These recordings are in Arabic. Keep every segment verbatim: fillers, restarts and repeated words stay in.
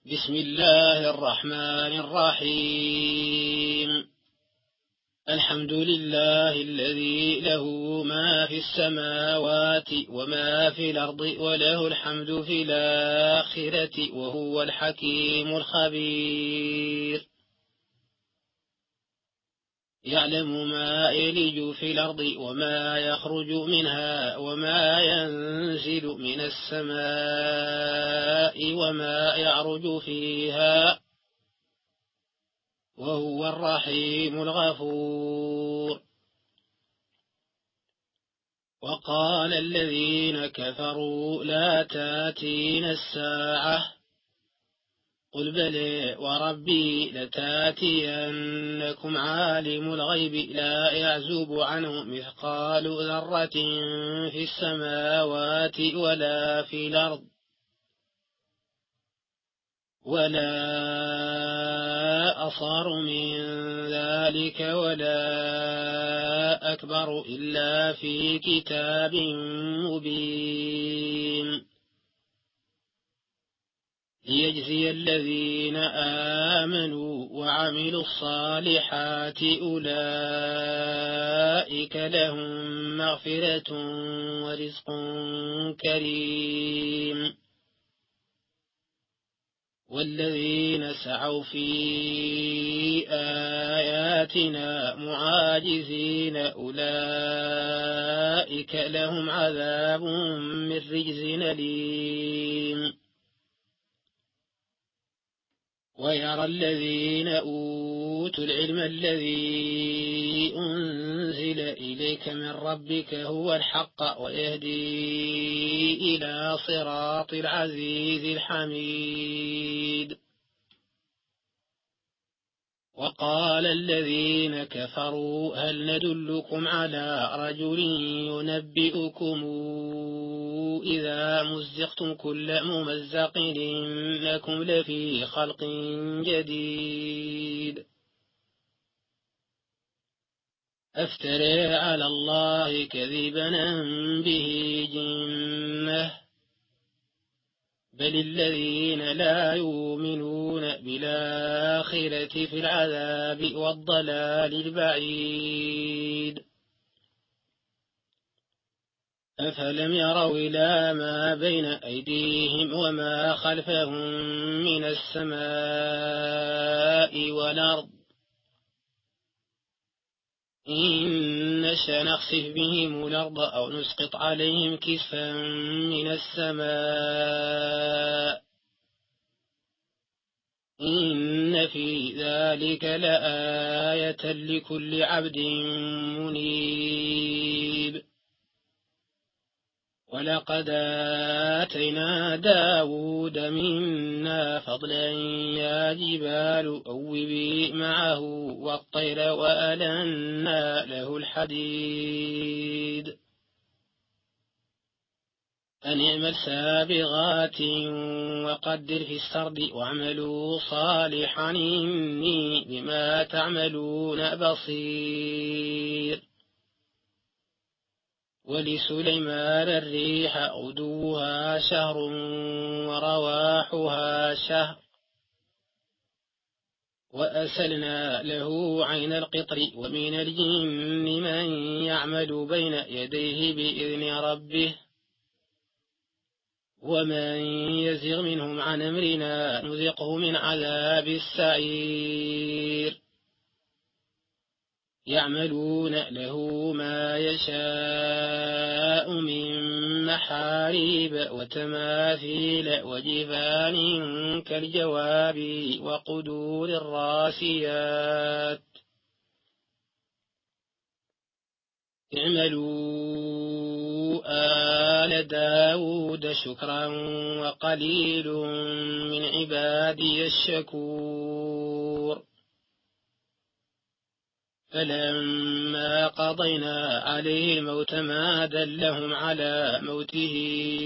بسم الله الرحمن الرحيم. الحمد لله الذي له ما في السماوات وما في الأرض وله الحمد في الآخرة وهو الحكيم الخبير. يعلم ما يلج في الأرض وما يخرج منها وما ينزل من السماء وما يعرج فيها وهو الرحيم الغفور. وقال الذين كفروا لا تاتين الساعة قل بلى وربي لتاتينكم عالم الغيب لا يعزب عنه مثقال ذرة في السماوات ولا في الأرض ولا أصغر من ذلك ولا أكبر إلا في كتاب مبين ليجزي الذين آمنوا وعملوا الصالحات أولئك لهم مغفرة ورزق كريم. والذين سعوا في آياتنا معاجزين أولئك لهم عذاب من رجز أليم. ويرى الذين أوتوا العلم الذي أنزل إليك من ربك هو الحق ويهدي إلى صراط العزيز الحميد. وقال الذين كفروا هل ندلكم على رجل ينبئكم إذا مزقتم كل ممزق إنكم لفي خلق جديد أفترى على الله كذبا أم به جنة بل الذين لا يؤمنون بالآخرة في العذاب والضلال البعيد. أفلم يروا إلى ما بين أيديهم وما خلفهم من السماء والأرض إن نشأ نخسف بهم الأرض أو نسقط عليهم كسفا من السماء إن في ذلك لآية لكل عبد منيب. ولقد آتينا داود منا فضلا يا جبال أوبي معه والطير وألنا له الحديد أن اعمل سابغات وقدر في السرد واعملوا صالحا إني بما تعملون بصير. ولسليمان الريح غدوها شهر ورواحها شهر وأسلنا له عين القطر ومن الجن من يعمل بين يديه بإذن ربه ومن يزغ منهم عن أمرنا نذقه من عذاب السعير. يعملون له ما يشاء من محاريب وتماثيل وجفان كالجواب وقدور الراسيات اعملوا آل داود شكرا وقليل من عبادي الشكور. فلما قضينا عليه الموت ما دلهم على موته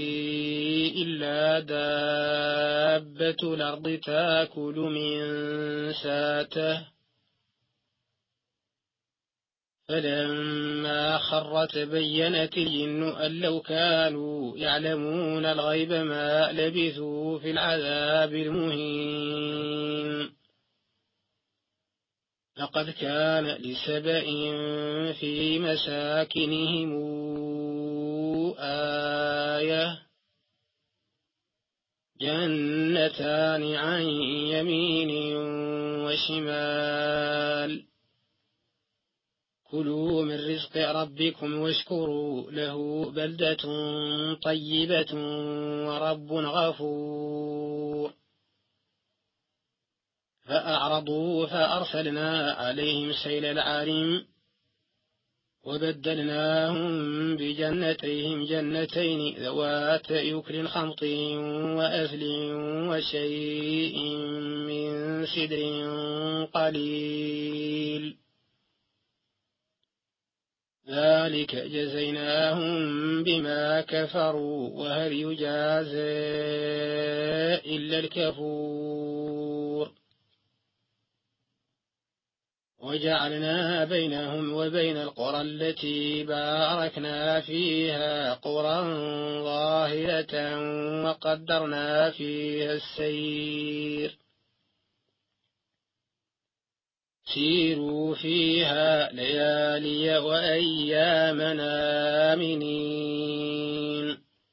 إلا دابة الأرض تأكل من ساته فلما خر تبينت الجن أن لو كانوا يعلمون الغيب ما لبثوا في العذاب المهين. لقد كان لسبإ في مساكنهم آية جنتان عن يمين وشمال كلوا من رزق ربكم واشكروا له بلدة طيبة ورب غفور. فأعرضوا فأرسلنا عليهم سيل العارم وبدلناهم بجنتيهم جنتين ذوات يكل خمط وأثل وشيء من سدر قليل ذلك جزيناهم بما كفروا وهل يجازى إلا الكفور. وجعلنا بينهم وبين القرى التي باركنا فيها قرى ظاهرة وقدرنا فيها السير سيروا فيها ليالي وأيامنا آمنين.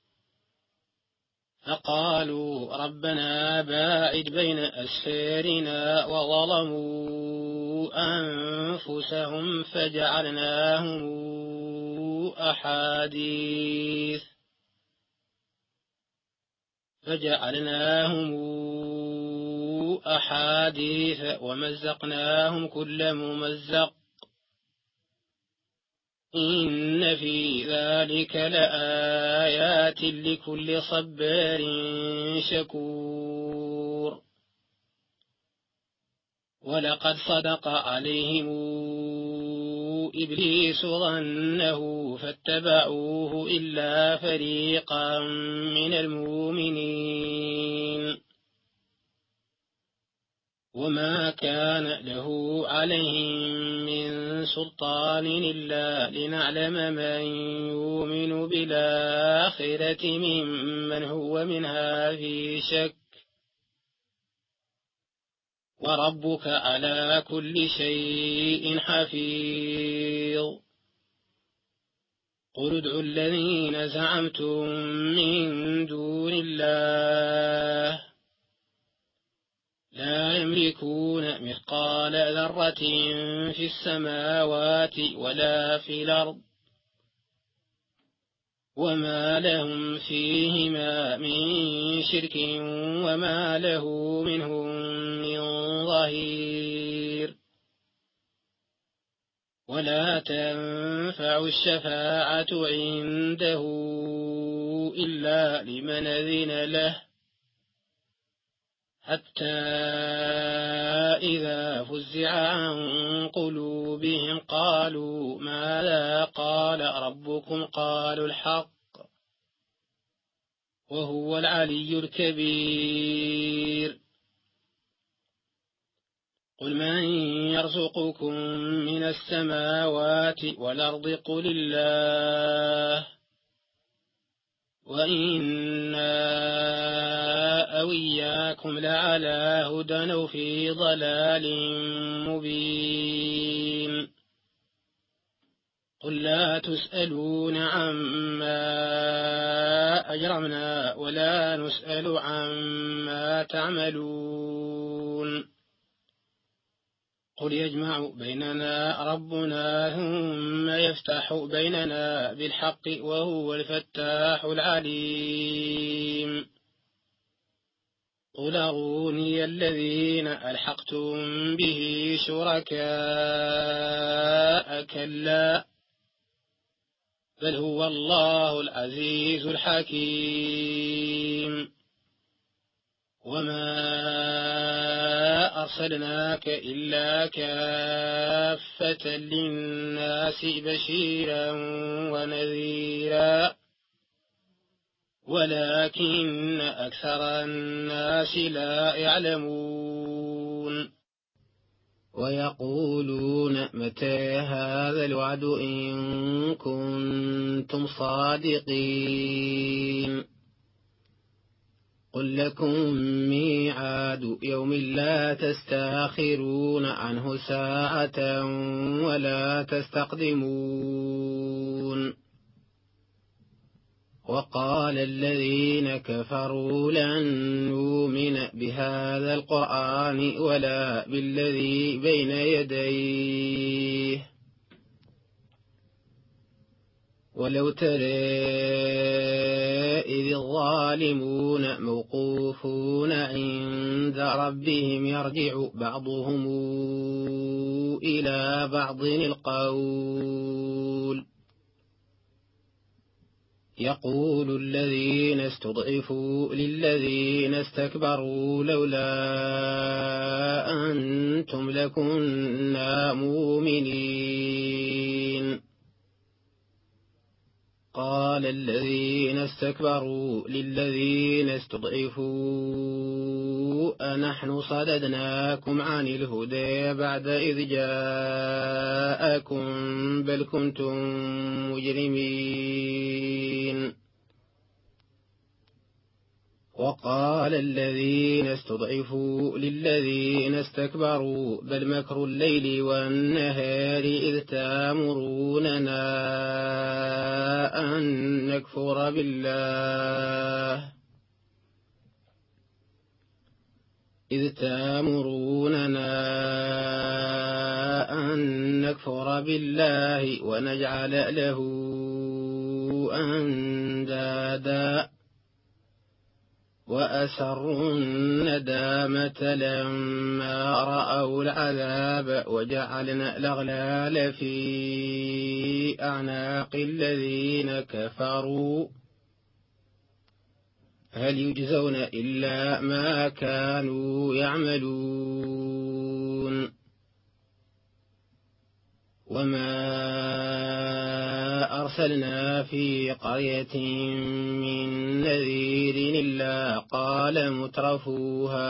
فقالوا ربنا باعد بين أسفارنا وظلموا أنفسهم فجعلناهم أحاديث فجعلناهم أحاديث ومزقناهم كل ممزق إن في ذلك لآيات لكل صبار شكور. ولقد صدق عليهم إبليس ظنه فاتبعوه إلا فريقا من المؤمنين وما كان له عليهم من سلطان إلا لنعلم من يؤمن بالآخرة ممن هو منها في شك وربك على كل شيء حفيظ. قل ادعوا الذين زعمتم من دون الله لا يملكون مثقال ذرة في السماوات ولا في الأرض وما لهم فيهما من شرك وما له منهم من ظهير. ولا تنفع الشفاعة عنده إلا لمن أذن له حتى إذا فزع عن قلوبهم قالوا ماذا قال ربكم قالوا الحق وهو العلي الكبير. قل من يرزقكم من السماوات والأرض قل الله وإنا أو إياكم لعلى هدى أو في ضلال مبين. قل لا تسألون عما أجرمنا ولا نسأل عما تعملون. قل يجمع بيننا ربنا ثم يفتح بيننا بالحق وهو الفتاح العليم. قل أروني الذين ألحقتم به شركاء كلا بل هو الله العزيز الحكيم. وما أرسلناك إلا كافة للناس بشيرا ونذيرا ولكن أكثر الناس لا يعلمون. ويقولون متى هذا الوعد إن كنتم صادقين قل لكم ميعاد يوم لا تستأخرون عنه ساعة ولا تستقدمون وقال الذين كفروا لن نؤمن بهذا القرآن ولا بالذي بين يديه ولو ترى إذ الظالمون موقوفون عند ربهم يرجع بعضهم إلى بعض القول يقول الذين استضعفوا للذين استكبروا لولا أنتم لكنا مؤمنين قال الذين استكبروا للذين استضعفوا أنحن صددناكم عن الهدى بعد إذ جاءكم بل كنتم مجرمين وقال الذين استضعفوا للذين استكبروا بل مكر الليل والنهار إذ تأمروننا أن نكفر بالله إذ تأمروننا أن نكفر بالله ونجعل له أندادا وأسروا الندامة لما رأوا العذاب وجعلنا الأغلال في أعناق الذين كفروا هل يجزون إلا ما كانوا يعملون وما أرسلنا في قرية من نذير إلا قال مترفوها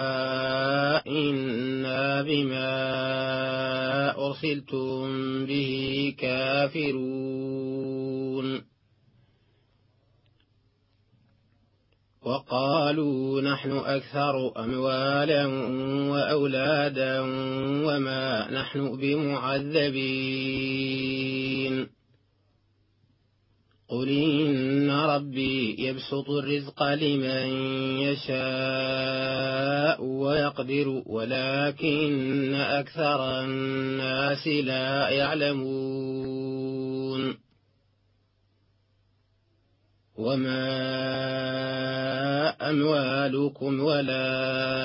إنا بما أرسلتم به كافرون وقالوا نحن أكثر أموالا وأولادا وما نحن بمعذبين قل إن ربي يبسط الرزق لمن يشاء ويقدر ولكن أكثر الناس لا يعلمون وما أموالكم ولا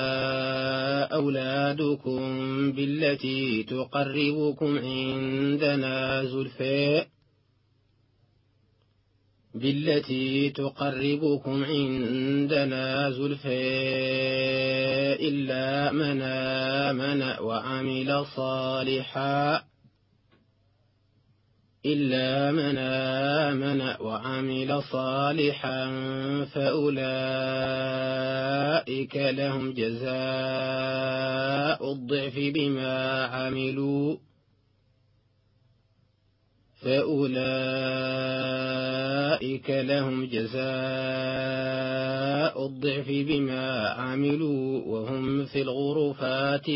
أولادكم بالتي تقربكم عندنا زلفى بالتي تقربكم عندنا زلفى إلا من آمن وعمل صالحا إلا من آمن وعمل صالحا فأولئك لهم جزاء الضعف بما عملوا فأولئك لهم جزاء الضعف بما عملوا وهم في الغرفات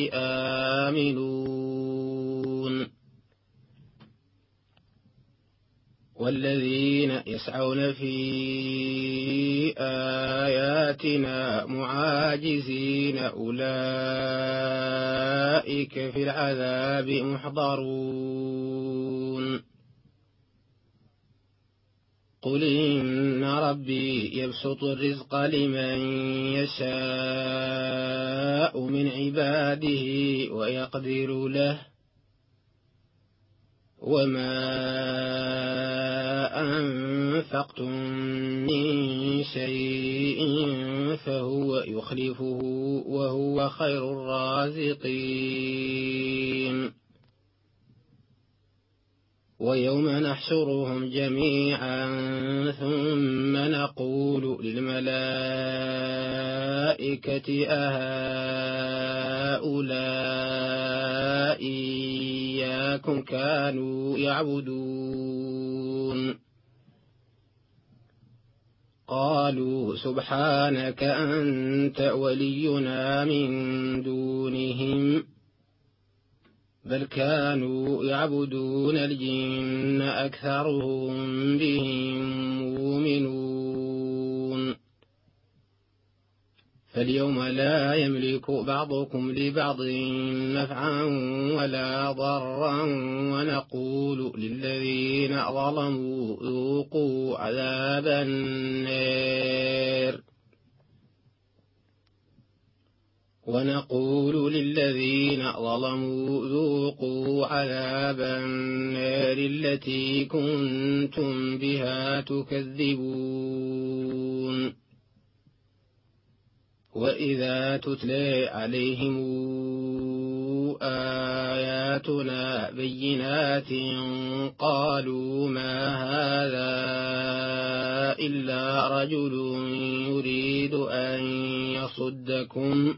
آمنون والذين يسعون في آياتنا معاجزين أولئك في العذاب محضرون قل إن ربي يبسط الرزق لمن يشاء من عباده ويقدر له وما أنفقتم من شيء فهو يخلفه وهو خير الرازقين ويوم نحشرهم جميعا ثم نقول للملائكة أهؤلاء إياكم كانوا يعبدون قالوا سبحانك أنت ولينا من دونهم بل كانوا يعبدون الجن أكثرهم بهم مؤمنون فاليوم لا يملك بعضكم لبعض نفعا ولا ضرا ونقول للذين ظلموا ذوقوا عذاب النار ونقول للذين ظلموا ذوقوا عذاب النار التي كنتم بها تكذبون وإذا تتلى عليهم آياتنا بينات قالوا ما هذا إلا رجل يريد أن يصدكم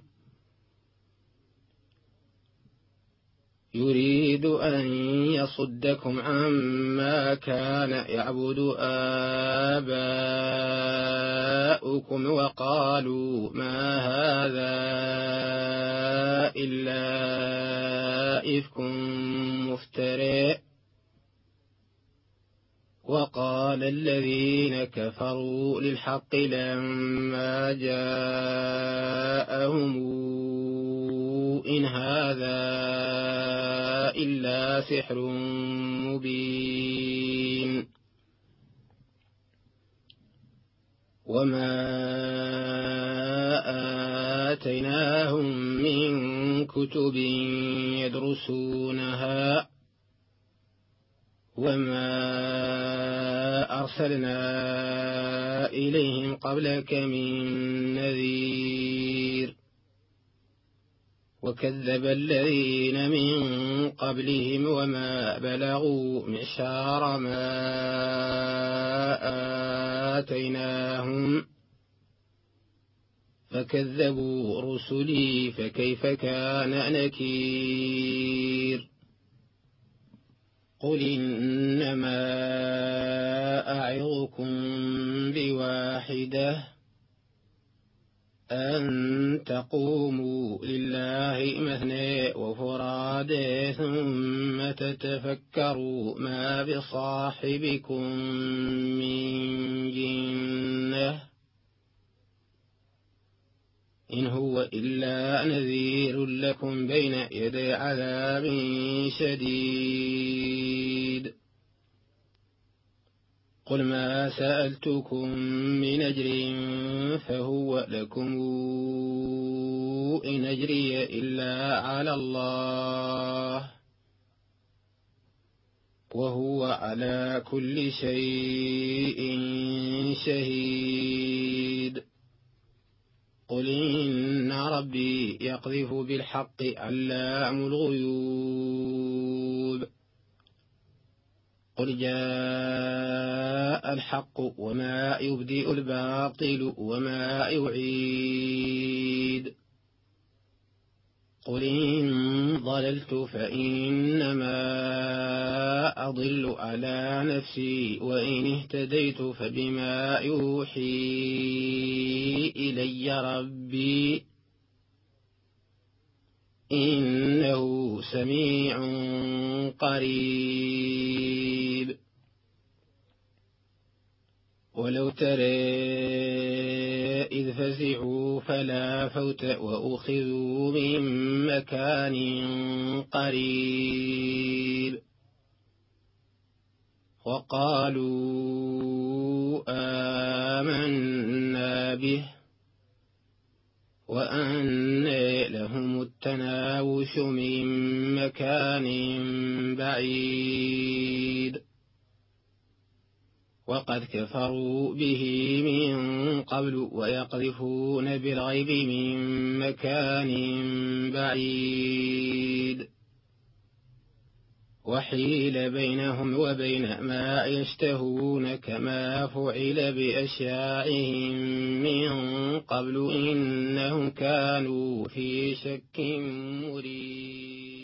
يريد أن يصدكم عما كان يعبد آباؤكم وقالوا ما هذا إلا إفك مفترى وقال الذين كفروا للحق لما جاءهم إن هذا إلا سحر مبين وما آتيناهم من كتب يدرسونها وما أرسلنا إليهم قبلك من نذير وكذب الذين من قبلهم وما بلغوا معشار ما آتيناهم فكذبوا رسلي فكيف كان نكير قل إنما أعظكم بواحدة أن تقوموا لله مثنى وفرادى ثم تتفكروا ما بصاحبكم من جنة إن هو إلا نذير لكم بين يدي عذاب شديد قل ما سألتكم من أجر فهو لكم إن أجري إلا على الله وهو على كل شيء شهيد قل إن ربي يقذف بالحق علام الغيوب قل جاء الحق وما يبدئ الباطل وما يعيد قل إن ضللت فإنما أضل على نفسي وإن اهتديت فبما يوحي إلي ربي إنه سميع قريب ولو ترى إذ فزعوا فلا فوت وأخذوا من مكان قريب وقالوا آمنا به وأنى لهم التناوش من مكان بعيد وقد كفروا به من قبل ويقذفون بالغيب من مكان بعيد وحيل بينهم وبين ما يشتهون كما فعل بأشياعهم من قبل إنهم كانوا في شك مريب.